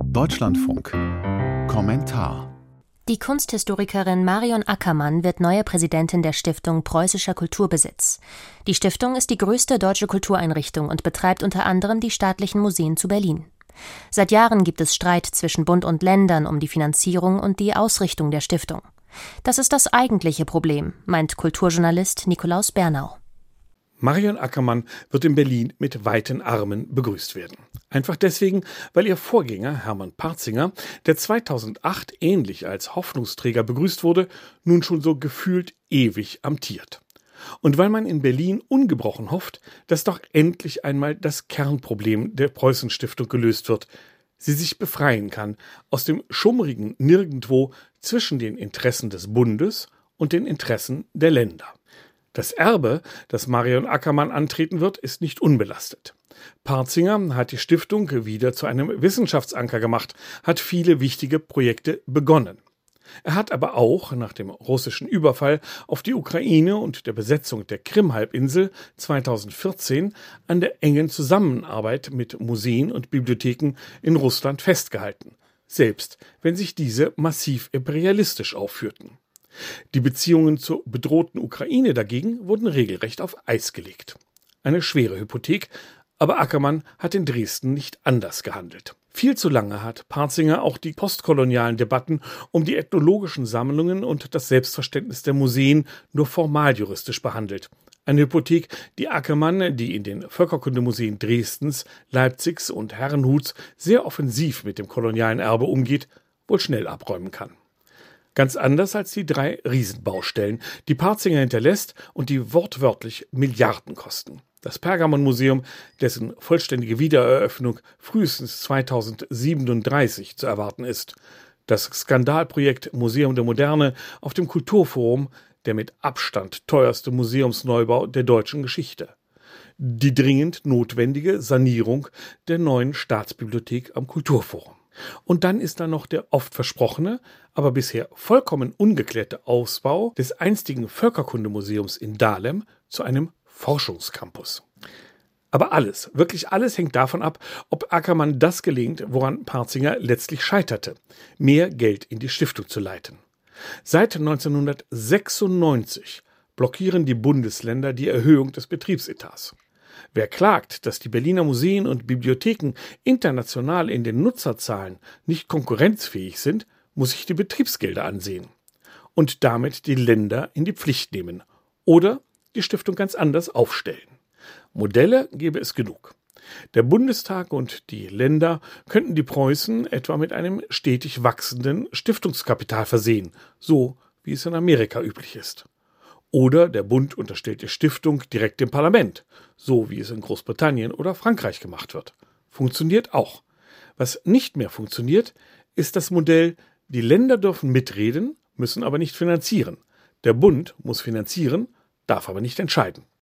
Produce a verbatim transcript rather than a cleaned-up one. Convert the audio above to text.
Deutschlandfunk. Kommentar. Die Kunsthistorikerin Marion Ackermann wird neue Präsidentin der Stiftung Preußischer Kulturbesitz. Die Stiftung ist die größte deutsche Kultureinrichtung und betreibt unter anderem die staatlichen Museen zu Berlin. Seit Jahren gibt es Streit zwischen Bund und Ländern um die Finanzierung und die Ausrichtung der Stiftung. Das ist das eigentliche Problem, meint Kulturjournalist Nikolaus Bernau. Marion Ackermann wird in Berlin mit weiten Armen begrüßt werden. Einfach deswegen, weil ihr Vorgänger Hermann Parzinger, der zweitausendacht ähnlich als Hoffnungsträger begrüßt wurde, nun schon so gefühlt ewig amtiert. Und weil man in Berlin ungebrochen hofft, dass doch endlich einmal das Kernproblem der Preußenstiftung gelöst wird, sie sich befreien kann aus dem schummrigen Nirgendwo zwischen den Interessen des Bundes und den Interessen der Länder. Das Erbe, das Marion Ackermann antreten wird, ist nicht unbelastet. Parzinger hat die Stiftung wieder zu einem Wissenschaftsanker gemacht, hat viele wichtige Projekte begonnen. Er hat aber auch nach dem russischen Überfall auf die Ukraine und der Besetzung der Krim-Halbinsel zweitausendvierzehn an der engen Zusammenarbeit mit Museen und Bibliotheken in Russland festgehalten, selbst wenn sich diese massiv imperialistisch aufführten. Die Beziehungen zur bedrohten Ukraine dagegen wurden regelrecht auf Eis gelegt. Eine schwere Hypothek, aber Ackermann hat in Dresden nicht anders gehandelt. Viel zu lange hat Parzinger auch die postkolonialen Debatten um die ethnologischen Sammlungen und das Selbstverständnis der Museen nur formaljuristisch behandelt. Eine Hypothek, die Ackermann, die in den Völkerkundemuseen Dresdens, Leipzigs und Herrnhuts sehr offensiv mit dem kolonialen Erbe umgeht, wohl schnell abräumen kann. Ganz anders als die drei Riesenbaustellen, die Parzinger hinterlässt und die wortwörtlich Milliarden kosten. Das Pergamonmuseum, dessen vollständige Wiedereröffnung frühestens zweitausendsiebenunddreißig zu erwarten ist. Das Skandalprojekt Museum der Moderne auf dem Kulturforum, der mit Abstand teuerste Museumsneubau der deutschen Geschichte. Die dringend notwendige Sanierung der neuen Staatsbibliothek am Kulturforum. Und dann ist da noch der oft versprochene, aber bisher vollkommen ungeklärte Ausbau des einstigen Völkerkundemuseums in Dahlem zu einem Forschungscampus. Aber alles, wirklich alles hängt davon ab, ob Ackermann das gelingt, woran Parzinger letztlich scheiterte, mehr Geld in die Stiftung zu leiten. Seit neunzehnhundertsechsundneunzig blockieren die Bundesländer die Erhöhung des Betriebsetats. Wer klagt, dass die Berliner Museen und Bibliotheken international in den Nutzerzahlen nicht konkurrenzfähig sind, muss sich die Betriebsgelder ansehen und damit die Länder in die Pflicht nehmen oder die Stiftung ganz anders aufstellen. Modelle gäbe es genug. Der Bundestag und die Länder könnten die Preußen etwa mit einem stetig wachsenden Stiftungskapital versehen, so wie es in Amerika üblich ist. Oder der Bund unterstellt die Stiftung direkt dem Parlament, so wie es in Großbritannien oder Frankreich gemacht wird. Funktioniert auch. Was nicht mehr funktioniert, ist das Modell, die Länder dürfen mitreden, müssen aber nicht finanzieren. Der Bund muss finanzieren, darf aber nicht entscheiden.